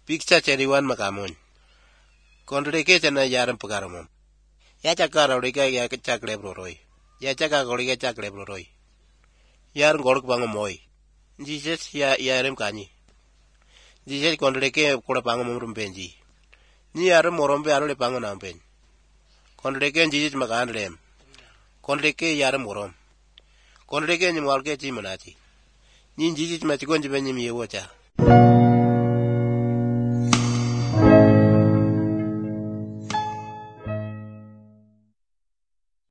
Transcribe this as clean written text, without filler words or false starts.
Picture 21 makamun. Kondreke chana yaram pagaramum. Ya chakara origa ya chakle broroi. Ya chaka origa chakle broroi. Yar goruk bangamoy. Jesus ya yarem kani. Jesus kondreke kura bangamum benji. Ni yaram morombe arole banganam ben. Kondreke Jesus makandrem. Kondreke yaram morom. Kondreke ni mwalke chi manati. Ni Jesus machikonji benyi miyewocha.